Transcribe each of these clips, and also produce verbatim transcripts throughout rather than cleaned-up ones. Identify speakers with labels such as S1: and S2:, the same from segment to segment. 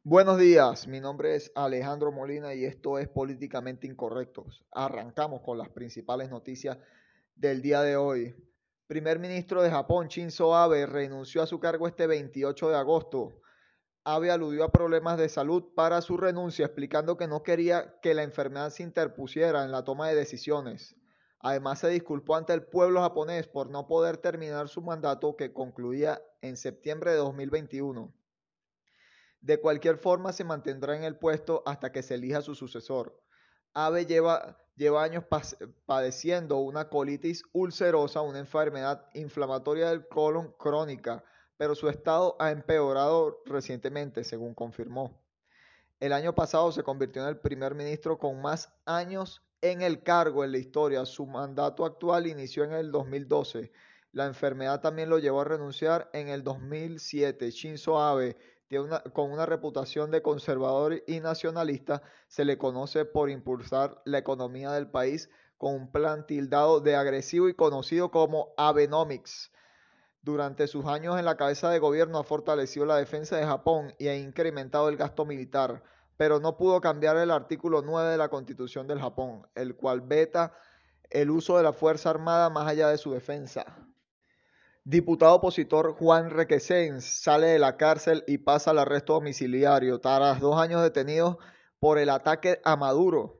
S1: Buenos días, mi nombre es Alejandro Molina y esto es Políticamente Incorrectos. Arrancamos con las principales noticias del día de hoy. Primer ministro de Japón, Shinzo Abe, renunció a su cargo este veintiocho de agosto. Abe aludió a problemas de salud para su renuncia, explicando que no quería que la enfermedad se interpusiera en la toma de decisiones. Además, se disculpó ante el pueblo japonés por no poder terminar su mandato que concluía en septiembre de dos mil veintiuno. De cualquier forma, se mantendrá en el puesto hasta que se elija su sucesor. Abe lleva, lleva años padeciendo una colitis ulcerosa, una enfermedad inflamatoria del colon crónica, pero su estado ha empeorado recientemente, según confirmó. El año pasado se convirtió en el primer ministro con más años en el cargo en la historia. Su mandato actual inició en el dos mil doce. La enfermedad también lo llevó a renunciar en el dos mil siete. Shinzo Abe, tiene una, con una reputación de conservador y nacionalista, se le conoce por impulsar la economía del país con un plan tildado de agresivo y conocido como Abenomics. Durante sus años en la cabeza de gobierno ha fortalecido la defensa de Japón y ha incrementado el gasto militar, pero no pudo cambiar el artículo nueve de la Constitución del Japón, el cual veta el uso de la Fuerza Armada más allá de su defensa. Diputado opositor Juan Requesens sale de la cárcel y pasa al arresto domiciliario tras dos años detenidos por el ataque a Maduro.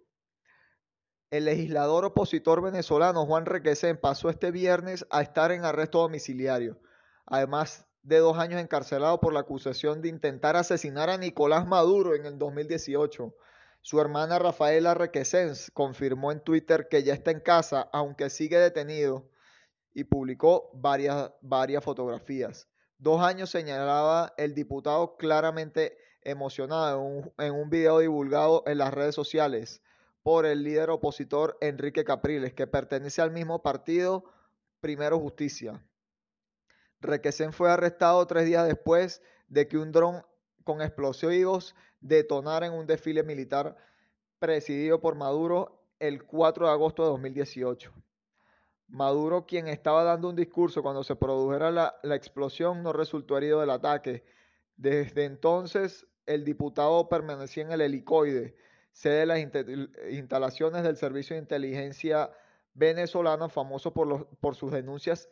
S1: El legislador opositor venezolano Juan Requesens pasó este viernes a estar en arresto domiciliario, además de dos años encarcelado por la acusación de intentar asesinar a Nicolás Maduro en el dos mil dieciocho. Su hermana Rafaela Requesens confirmó en Twitter que ya está en casa, aunque sigue detenido, y publicó varias, varias fotografías. Dos años señalaba el diputado claramente emocionado en un, en un video divulgado en las redes sociales por el líder opositor Enrique Capriles, que pertenece al mismo partido Primero Justicia. Requesens fue arrestado tres días después de que un dron con explosivos detonara en un desfile militar presidido por Maduro el cuatro de agosto de dos mil dieciocho. Maduro, quien estaba dando un discurso cuando se produjera la, la explosión, no resultó herido del ataque. Desde entonces, el diputado permanecía en el helicoide, sede de las instalaciones del Servicio de Inteligencia venezolano, famoso por, los, por sus denuncias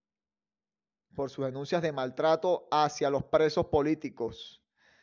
S1: por sus denuncias de maltrato hacia los presos políticos.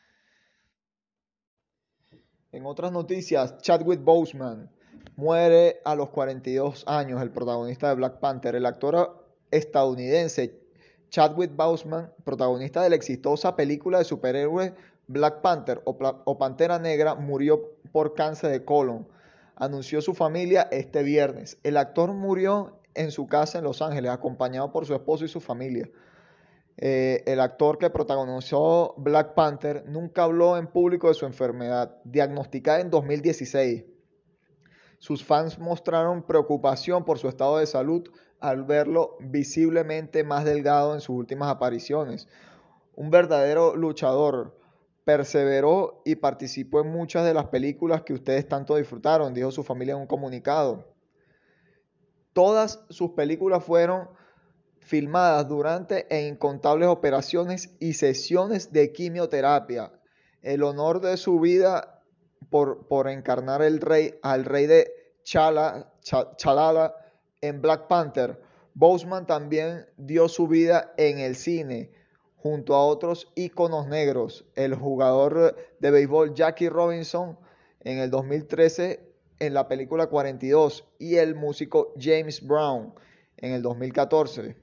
S1: En otras noticias, Chadwick Boseman muere a los cuarenta y dos años, el protagonista de Black Panther. El actor estadounidense Chadwick Boseman, protagonista de la exitosa película de superhéroes Black Panther o, o Pantera Negra, murió por cáncer de colon. Anunció su familia este viernes. El actor murió en su casa en Los Ángeles, acompañado por su esposo y su familia. Eh, el actor que protagonizó Black Panther nunca habló en público de su enfermedad, diagnosticada en dos mil dieciséis. Sus fans mostraron preocupación por su estado de salud al verlo visiblemente más delgado en sus últimas apariciones. Un verdadero luchador, perseveró y participó en muchas de las películas que ustedes tanto disfrutaron, dijo su familia en un comunicado. Todas sus películas fueron filmadas durante e incontables operaciones y sesiones de quimioterapia. El honor de su vida por, por encarnar el rey, al rey de Chala, Chalala en Black Panther. Boseman también dio su vida en el cine junto a otros íconos negros. El jugador de béisbol Jackie Robinson en el dos mil trece en la película cuarenta y dos y el músico James Brown en el dos mil catorce.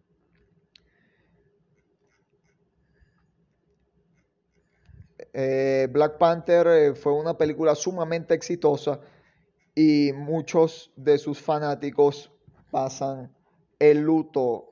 S1: Eh, Black Panther eh, fue una película sumamente exitosa y muchos de sus fanáticos pasan el luto